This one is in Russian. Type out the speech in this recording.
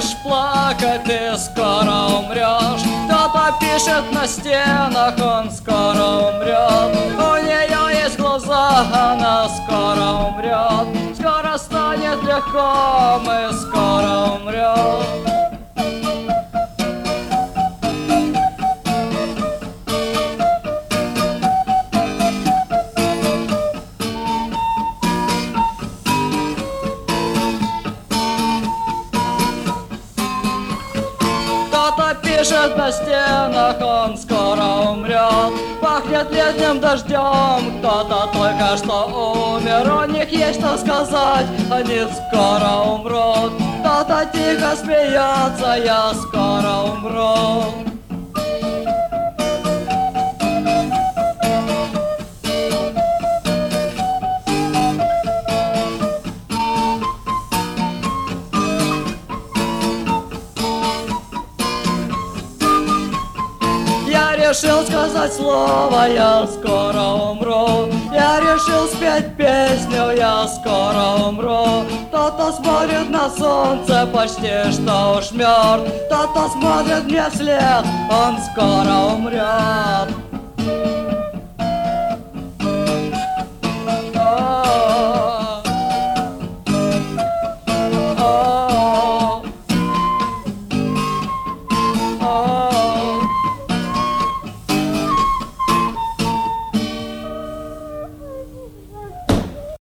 будешь плакать, ты скоро умрешь. Кто-то пишет на стенах, он скоро умрет. У нее есть глаза, она скоро умрет. Скоро станет легко, мы скоро умрем. Кто-то пишет на стенах, он скоро умрет. Пахнет летним дождем, кто-то только что умер. У них есть что сказать, они скоро умрут. Кто-то тихо смеется, я скоро умру. Я решил сказать слово, я скоро умру. Я решил спеть песню, я скоро умру. Кто-то смотрит на солнце, почти что уж мертв. Кто-то смотрит мне вслед, он скоро умрет.